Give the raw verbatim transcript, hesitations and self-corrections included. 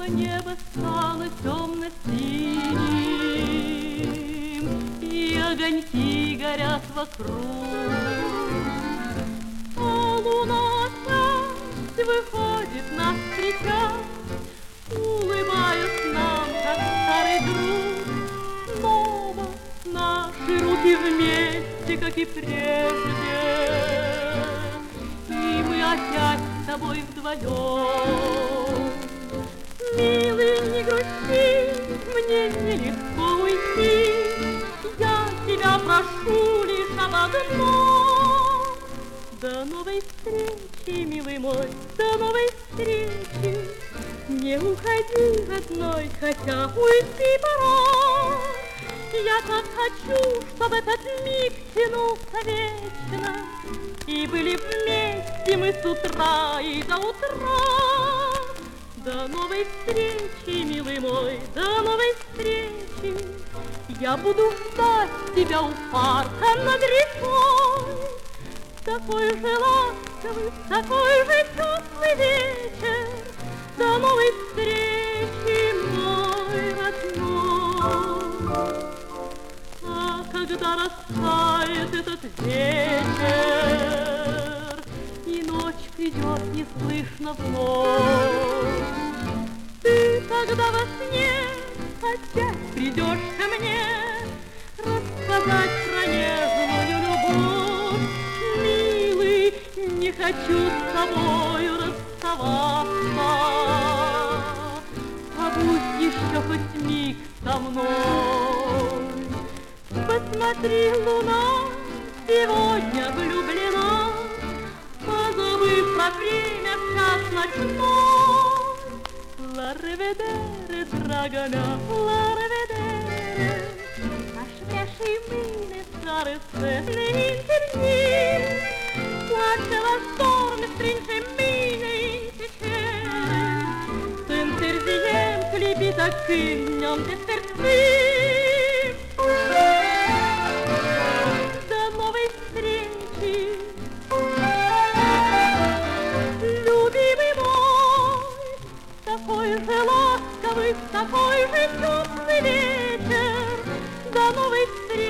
Небо стало темно-синим, и огоньки горят вокруг. А луна опять выходит на встречать, улыбаясь нам, как старый друг. Снова наши руки вместе, как и прежде, и мы опять с тобой вдвоем. Милый, не грусти, мне нелегко уйти, я тебя прошу лишь об одном. До новой встречи, милый мой, до новой встречи. Не уходи, родной, хотя уйти пора. Я так хочу, чтобы этот миг тянулся вечно, и были вместе мы с утра и до утра. До новой встречи, милый мой, до новой встречи. Я буду ждать тебя у парка над рекой. Такой же ласковый, такой же теплый вечер. До новой встречи, мой родной. А когда растает этот вечер, и ночь придет неслышно вновь, ты тогда во сне опять придешь ко мне рассказать про нежную любовь. Милый, не хочу с тобою расставаться, побудь еще хоть миг со мной. Посмотри, луна сегодня влюблена, позабыв про время в час ночной. La rivedere, draga mea, la rivedere. Aș vrea și mâine seară să ne întâlnim, cu același dor ne strânge mine în tăcere. Să întârziem clipita când ne-am despărțit. До новой встречи, любимый мой. Такой же ласковый, такой же теплый вечер. До новой встречи.